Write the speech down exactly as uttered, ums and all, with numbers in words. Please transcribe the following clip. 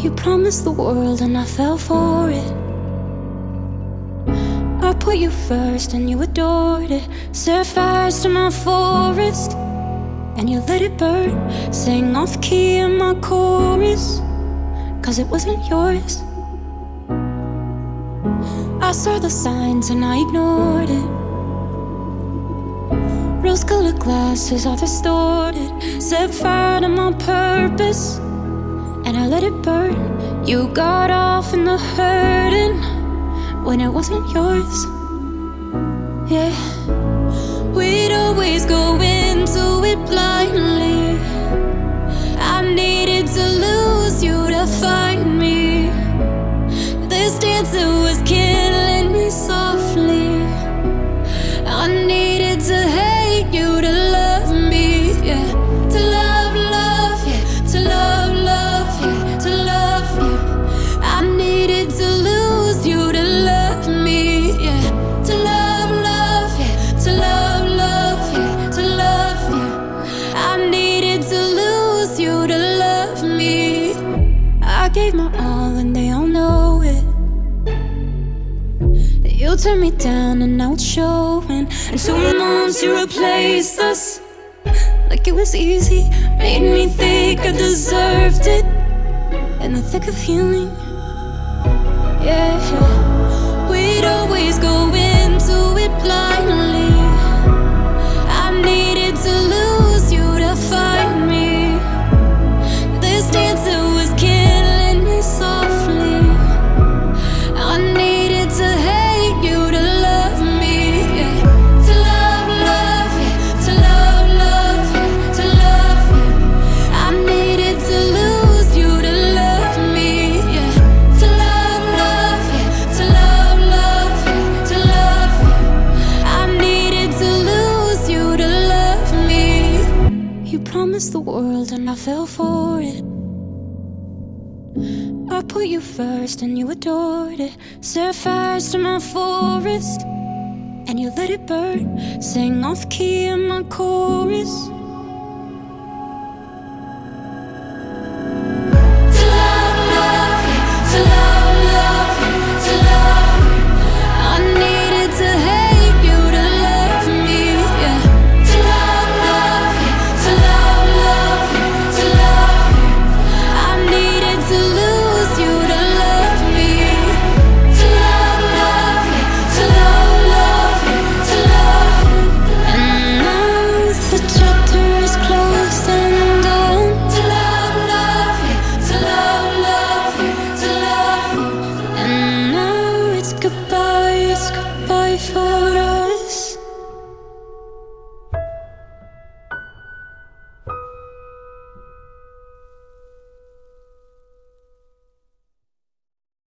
You promised the world and I fell for it. I put you first and you adored it. Set fires to my forest and you let it burn. Sang off key in my chorus, cause it wasn't yours. I saw the signs and I ignored it. Rose-colored glasses are distorted. Set fire to my purpose and I let it burn. You got off in the hurting when it wasn't yours. Yeah, we'd always go into it blindly. I needed to lose you to find me. This dancer was killing me softly. I needed to hate you to love me, yeah. To love, love, yeah. To love, love, yeah. To love you. I needed to lose you to love me, yeah. To love, love, yeah. To love, love, yeah. To love you. I needed to lose you to love me. I gave my all and they all know it. You turned me down and now it's showing. And two months you replaced us like it was easy. Made me think I deserved it in the thick of healing. Yeah, we'd always go into it blindly. I needed to lose you to find me. This dancer was killing me softly. I needed to hate you to love me, yeah. To love, love, yeah. To love, love, yeah. To love you. I needed to lose you to love me, yeah. To love, love, yeah. To love, love, yeah. To love you. I needed to lose you to love me. You promised the world and I fell for it. I put you first and you adored it. Set fires to my forest and you let it burn. Sang off key in my chorus. To love, love, yeah. To love, love, yeah. To love you. I needed to hate you to love me, yeah. To love, love, yeah. To love, love, yeah. To love you. I needed to lose you to love me. To love, love, yeah. To love, love, yeah. To love you. And now the chapter is closed and done. To love, love, yeah. To love, love, yeah. To love you. And now it's goodbye, it's goodbye for